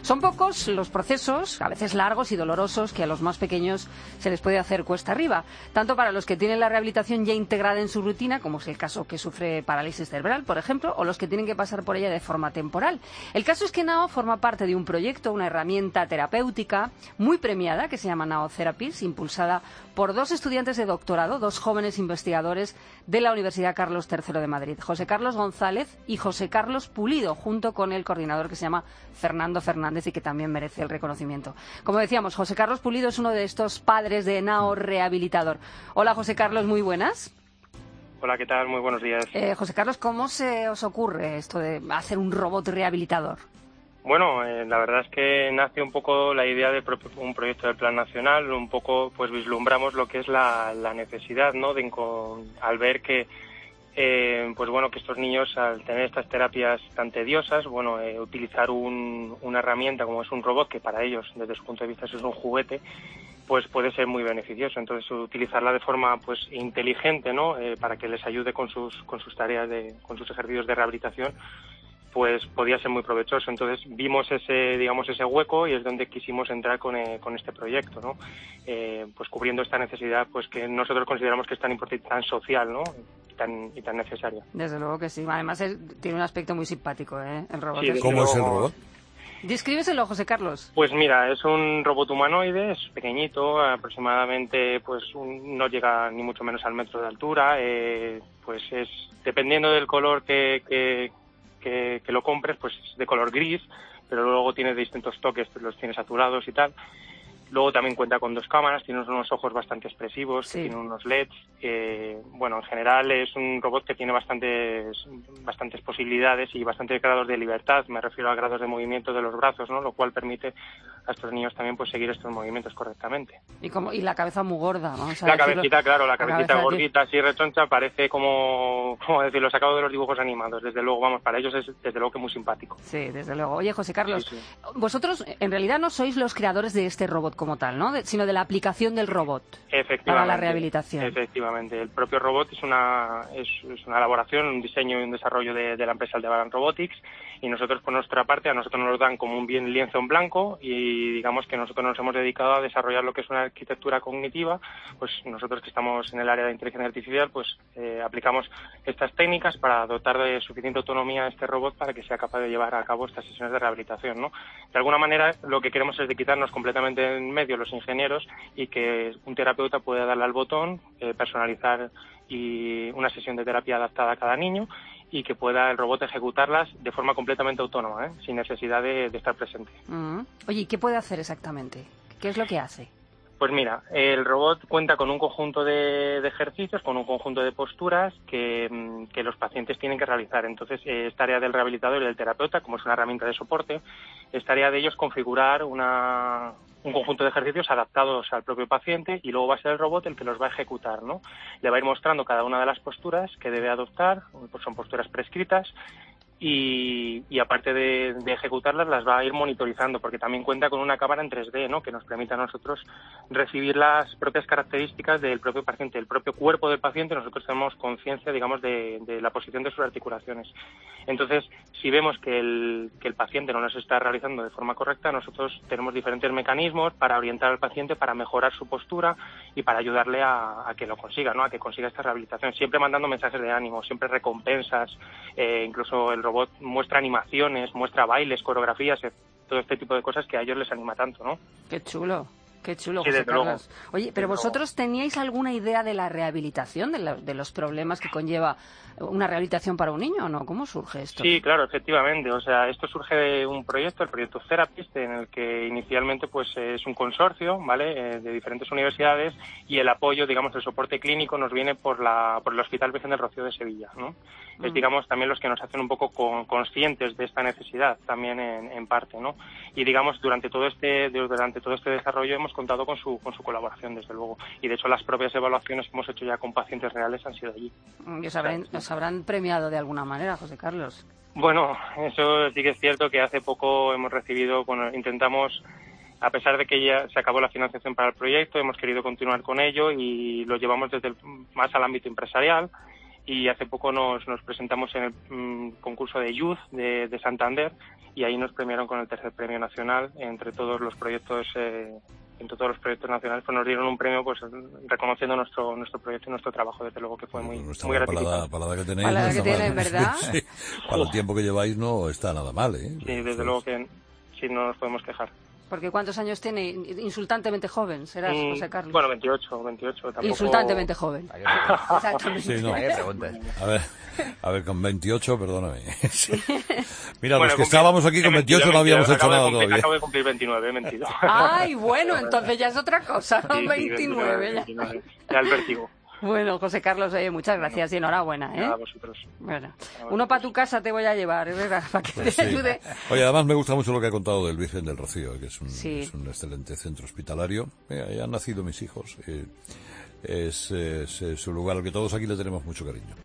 Son pocos los procesos, a veces largos y dolorosos, que a los más pequeños se les puede hacer cuesta arriba, tanto para los que tienen la rehabilitación ya integrada en su rutina, como es el caso que sufre parálisis cerebral, por ejemplo, o los que tienen que pasar por ella de forma temporal. El caso es que Nao forma parte de un proyecto, una herramienta terapéutica muy premiada, que se llama Nao Therapies, impulsada por 2 estudiantes de doctorado, 2 jóvenes investigadores de la Universidad Carlos III de Madrid, José Carlos González y José Carlos Pulido, junto con el coordinador que se llama Fernando Fernández y que también merece el reconocimiento. Como decíamos, José Carlos Pulido es uno de estos padres de Nao Rehabilitador. Hola, José Carlos, muy buenas. Hola, ¿qué tal? Muy buenos días. José Carlos, ¿cómo se os ocurre esto de hacer un robot rehabilitador? Bueno, la verdad es que nace un poco la idea de un proyecto del Plan Nacional, un poco pues vislumbramos lo que es la necesidad, ¿no? Al ver que pues bueno, que estos niños al tener estas terapias tan tediosas, bueno, utilizar una herramienta como es un robot, que para ellos desde su punto de vista es un juguete, pues puede ser muy beneficioso. Entonces utilizarla de forma pues inteligente, ¿no? Para que les ayude con sus tareas con sus ejercicios de rehabilitación, pues podía ser muy provechoso. Entonces vimos ese hueco y es donde quisimos entrar con este proyecto, ¿no? Pues cubriendo esta necesidad pues que nosotros consideramos que es tan importante, tan social, ¿no? Y tan necesaria. Desde luego que sí. Además tiene un aspecto muy simpático, el robot. Sí, ¿Cómo es el robot? Descríbeselo, José Carlos. Pues mira, es un robot humanoide, es pequeñito, aproximadamente pues no llega ni mucho menos al metro de altura, pues es dependiendo del color que lo compres, pues es de color gris, pero luego tiene distintos toques, los tienes saturados y tal. Luego también cuenta con 2 cámaras, tiene unos ojos bastante expresivos, sí. Tiene unos LEDs. Bueno, en general es un robot que tiene bastantes posibilidades y bastantes grados de libertad. Me refiero a grados de movimiento de los brazos, ¿no? Lo cual permite a estos niños también pues seguir estos movimientos correctamente. Y la cabeza muy gorda, vamos a la decirlo. Cabecita, claro, la cabecita gordita, así rechoncha, parece como decirlo, sacado de los dibujos animados. Desde luego, vamos, para ellos es desde luego que muy simpático. Sí, desde luego. Oye, José Carlos, sí. Vosotros en realidad no sois los creadores de este robot como tal, ¿no? Sino de la aplicación del robot para la rehabilitación. Efectivamente. El propio robot es una elaboración, un diseño y un desarrollo de la empresa Aldebaran Robotics, y nosotros por nuestra parte, a nosotros nos lo dan como un bien lienzo en blanco y digamos que nosotros nos hemos dedicado a desarrollar lo que es una arquitectura cognitiva. Pues nosotros que estamos en el área de inteligencia artificial, pues aplicamos estas técnicas para dotar de suficiente autonomía a este robot para que sea capaz de llevar a cabo estas sesiones de rehabilitación, ¿no? De alguna manera lo que queremos es de quitarnos completamente en medio los ingenieros y que un terapeuta pueda darle al botón, personalizar y una sesión de terapia adaptada a cada niño y que pueda el robot ejecutarlas de forma completamente autónoma, sin necesidad de estar presente. Oye, ¿y qué puede hacer exactamente? ¿Qué es lo que hace? Pues mira, el robot cuenta con un conjunto de ejercicios, con un conjunto de posturas que los pacientes tienen que realizar. Entonces, es tarea del rehabilitador y del terapeuta, como es una herramienta de soporte, es tarea de ellos configurar un conjunto de ejercicios adaptados al propio paciente y luego va a ser el robot el que los va a ejecutar, ¿no? Le va a ir mostrando cada una de las posturas que debe adoptar, pues son posturas prescritas, y aparte de ejecutarlas las va a ir monitorizando, porque también cuenta con una cámara en 3D, ¿no? Que nos permite a nosotros recibir las propias características del propio paciente, el propio cuerpo del paciente. Nosotros tenemos conciencia, digamos, de la posición de sus articulaciones. Entonces, si vemos que el paciente no las está realizando de forma correcta, nosotros tenemos diferentes mecanismos para orientar al paciente, para mejorar su postura y para ayudarle a que lo consiga, ¿no? A que consiga esta rehabilitación, siempre mandando mensajes de ánimo, siempre recompensas, incluso el robot muestra animaciones, muestra bailes, coreografías, todo este tipo de cosas que a ellos les anima tanto, ¿no? Qué chulo, sí, José Carlos. Luego. Oye, pero vosotros teníais alguna idea de la rehabilitación, de los problemas que conlleva una rehabilitación para un niño, ¿o no? ¿Cómo surge esto? Sí, claro, efectivamente. O sea, esto surge de un proyecto, el proyecto Therapist, en el que inicialmente pues es un consorcio, ¿vale? De diferentes universidades, y el apoyo, digamos, el soporte clínico nos viene por el Hospital Virgen del Rocío de Sevilla, ¿no? Es, digamos, también los que nos hacen un poco conscientes de esta necesidad, también en parte, ¿no? Y, digamos, durante todo este desarrollo hemos contado con su colaboración, desde luego. Y, de hecho, las propias evaluaciones que hemos hecho ya con pacientes reales han sido allí. Os habrán premiado de alguna manera, José Carlos. Bueno, eso sí que es cierto, que hace poco hemos recibido, intentamos, a pesar de que ya se acabó la financiación para el proyecto, hemos querido continuar con ello y lo llevamos más al ámbito empresarial. y hace poco nos presentamos en el concurso de Youth de Santander, y ahí nos premiaron con el tercer premio nacional entre todos los proyectos nacionales. Pues nos dieron un premio pues reconociendo nuestro proyecto y nuestro trabajo, desde luego que fue muy gratificante. Para la que tenéis, para la que tienen, ¿verdad? Sí, para el tiempo que lleváis no está nada mal, ¿eh? Sí, desde luego que sí, no nos podemos quejar. Porque ¿cuántos años tiene? Insultantemente joven, serás, José Carlos. Bueno, 28, tampoco... Insultantemente joven. Exactamente. Sí, no. A ver, con 28, perdóname. Sí. Mira, Bueno, los que estábamos aquí con 28 no habíamos hecho nada todavía. Acabo de cumplir 29, he mentido. Ay, bueno, entonces ya es otra cosa, ¿no? Sí, 29. 29, ya el vértigo. Bueno, José Carlos, muchas gracias y enhorabuena, ¿eh? A vosotros. Bueno, uno para tu casa te voy a llevar, ¿verdad? Para que Pues te sí. ayude. Oye, además me gusta mucho lo que ha contado del Virgen del Rocío, que es Sí. es un excelente centro hospitalario. Ahí han nacido mis hijos. Es su lugar al que todos aquí le tenemos mucho cariño.